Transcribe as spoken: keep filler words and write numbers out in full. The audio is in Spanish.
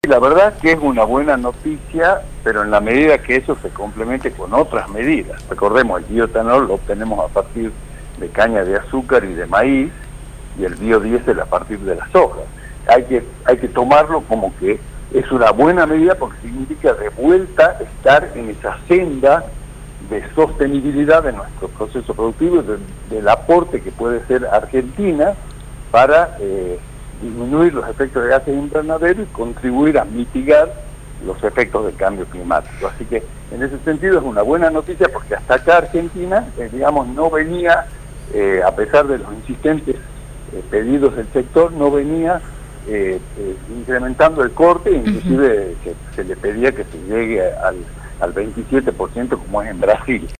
La verdad que es una buena noticia, pero en la medida que eso se complemente con otras medidas. Recordemos, el bioetanol lo obtenemos a partir de caña de azúcar y de maíz, y el biodiesel a partir de la soja. Hay que, hay que tomarlo como que es una buena medida porque significa de vuelta estar en esa senda de sostenibilidad de nuestro proceso productivo, de, del aporte que puede ser Argentina para eh, disminuir los efectos de gases invernaderos y contribuir a mitigar los efectos del cambio climático. Así que en ese sentido es una buena noticia porque hasta acá Argentina, eh, digamos, no venía, eh, a pesar de los insistentes eh, pedidos del sector, no venía eh, eh, incrementando el corte, inclusive uh-huh. que se le pedía que se llegue al, al veintisiete por ciento como es en Brasil.